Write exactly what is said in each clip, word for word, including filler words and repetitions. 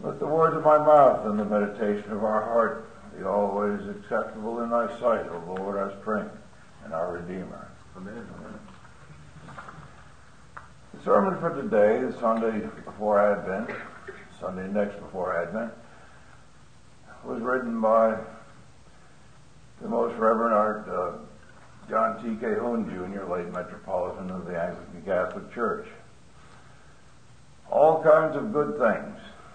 Let the words of my mouth and the meditation of our heart be always acceptable in thy sight, O Lord, our strength and our Redeemer. Amen. Amen. The sermon for today, the Sunday before Advent, Sunday next before Advent, was written by the Most Reverend Art uh, John T. Cahoon, Junior, late Metropolitan of the Anglican Catholic Church. All kinds of good things.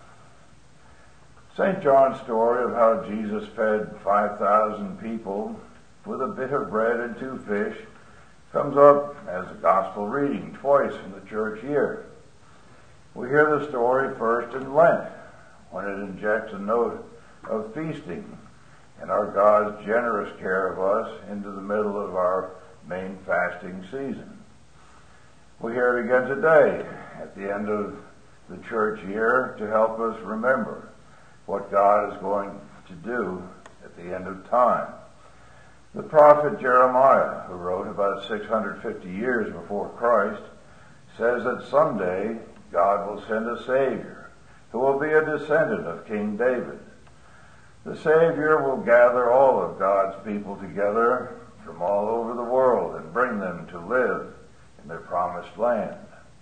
Saint John's story of how Jesus fed five thousand people with a bit of bread and two fish comes up as a gospel reading twice in the church year. We hear the story first in Lent, when it injects a note of feasting and our God's generous care of us into the middle of our main fasting season. We hear it again today at the end of the church year to help us remember what God is going to do at the end of time. The prophet Jeremiah, who wrote about six hundred fifty years before Christ, says that someday God will send a Savior who will be a descendant of King David. The Savior will gather all of God's people together from all over the world and bring them to live in their promised land.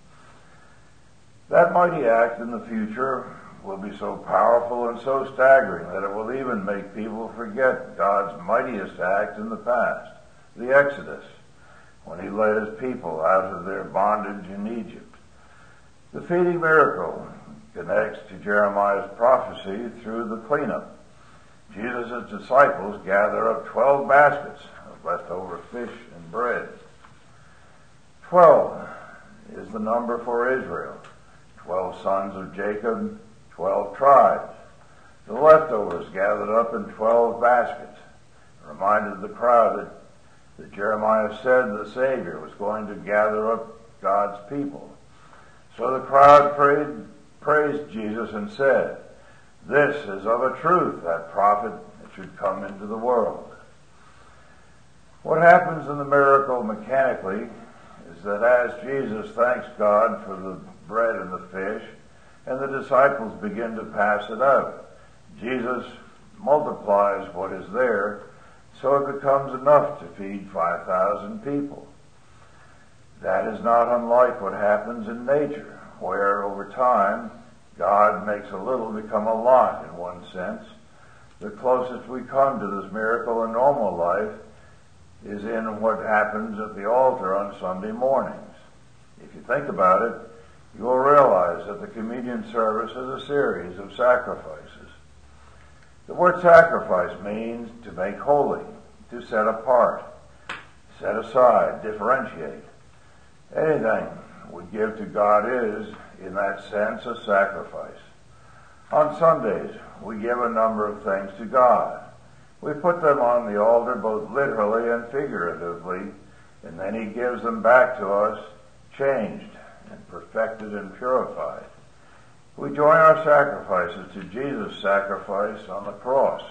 That mighty act in the future will be so powerful and so staggering that it will even make people forget God's mightiest act in the past, the Exodus, when he led his people out of their bondage in Egypt. The feeding miracle connects to Jeremiah's prophecy through the cleanup. Jesus' disciples gather up twelve baskets of leftover fish and bread. Twelve is the number for Israel. Twelve sons of Jacob, twelve tribes. The leftovers gathered up in twelve baskets reminded the crowd that, that Jeremiah said the Savior was going to gather up God's people. So the crowd prayed, praised Jesus and said, "This is of a truth that prophet that should come into the world." What happens in the miracle mechanically is that as Jesus thanks God for the bread and the fish, and the disciples begin to pass it out, Jesus multiplies what is there so it becomes enough to feed five thousand people. That is not unlike what happens in nature, where over time God makes a little become a lot in one sense. The closest we come to this miracle in normal life is in what happens at the altar on Sunday mornings. If you think about it, you will realize that the communion service is a series of sacrifices. The word sacrifice means to make holy, to set apart, set aside, differentiate. Anything we give to God is, in that sense, a sacrifice. On Sundays, we give a number of things to God. We put them on the altar both literally and figuratively, and then he gives them back to us changed and perfected and purified. We join our sacrifices to Jesus' sacrifice on the cross.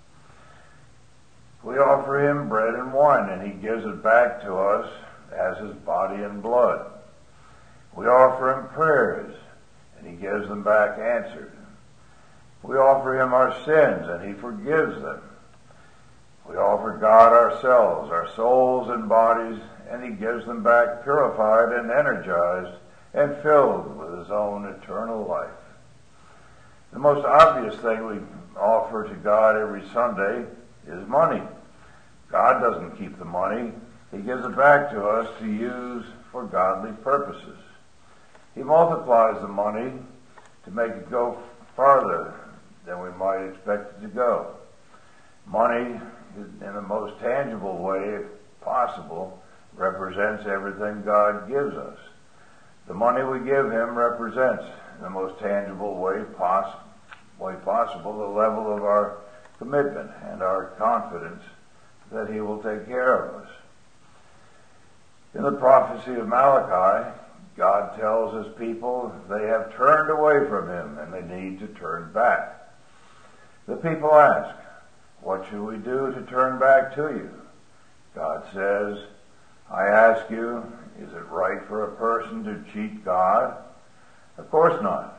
We offer him bread and wine, and he gives it back to us as his body and blood. We offer him prayers, and he gives them back answered. We offer him our sins, and he forgives them. We offer God ourselves, our souls and bodies, and he gives them back purified and energized and filled with his own eternal life. The most obvious thing we offer to God every Sunday is money. God doesn't keep the money. He gives it back to us to use for godly purposes. He multiplies the money to make it go farther than we might expect it to go. Money, in the most tangible way possible, represents everything God gives us. The money we give him represents, in the most tangible way, poss- way possible, the level of our commitment and our confidence that he will take care of us. In the prophecy of Malachi, God tells his people they have turned away from him and they need to turn back. The people ask, "What should we do to turn back to you?" God says, "I ask you, is it right for a person to cheat God? Of course not.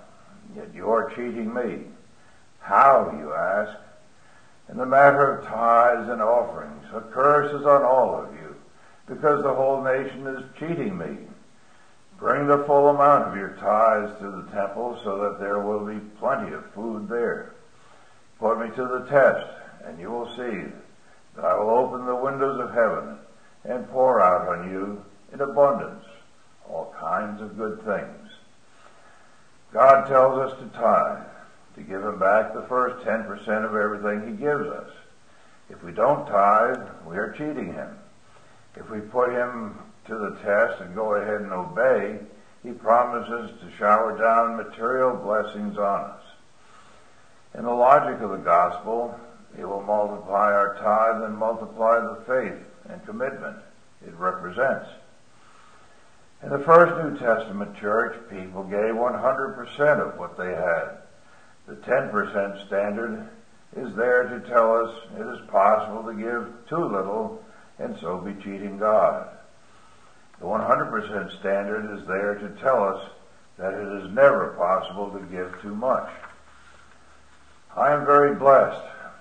yet you are cheating me. How, you ask? In the matter of tithes and offerings, a curse is on all of you, because the whole nation is cheating me. Bring the full amount of your tithes to the temple, so that there will be plenty of food there. Put me to the test, and you will see that I will open the windows of heaven and pour out on you in abundance all kinds of good things. God tells us to tithe, to give him back the first ten percent of everything he gives us. If we don't tithe, we are cheating him. If we put him to the test and go ahead and obey, he promises to shower down material blessings on us. In the logic of the gospel, he will multiply our tithe and multiply the faith and commitment it represents. In the first New Testament church, people gave one hundred percent of what they had. The ten percent standard is there to tell us it is possible to give too little and so be cheating God. The one hundred percent standard is there to tell us that it is never possible to give too much. I am very blessed,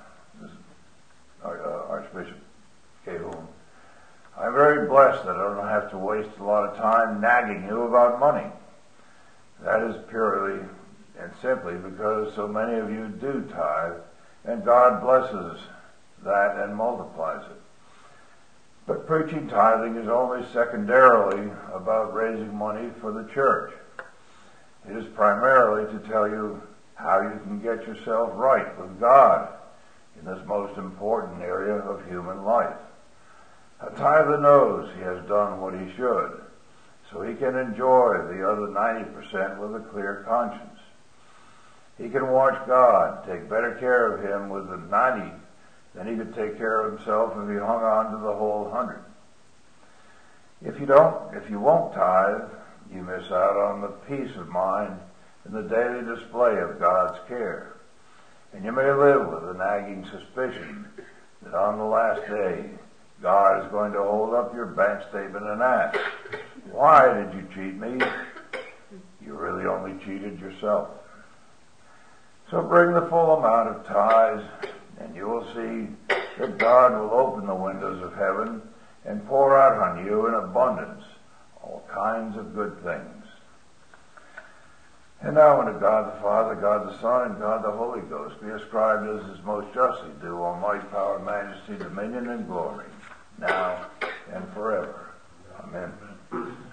Archbishop Cahoon. I'm very blessed that I don't have to waste a lot of time nagging you about money. That is purely and simply because so many of you do tithe, and God blesses that and multiplies it. But preaching tithing is only secondarily about raising money for the church. It is primarily to tell you how you can get yourself right with God in this most important area of human life. A tither knows he has done what he should, so he can enjoy the other ninety percent with a clear conscience. He can watch God take better care of him with the ninety than he could take care of himself if he hung on to the whole hundred. If you don't, if you won't tithe, you miss out on the peace of mind and the daily display of God's care. And you may live with a nagging suspicion that on the last day, God is going to hold up your bank statement and ask, why did you cheat me? You really only cheated yourself. So bring the full amount of tithes, and you will see that God will open the windows of heaven and pour out on you in abundance all kinds of good things. And now unto God the Father, God the Son, and God the Holy Ghost be ascribed as is most justly due all might, power, majesty, dominion, and glory, now and forever. Amen.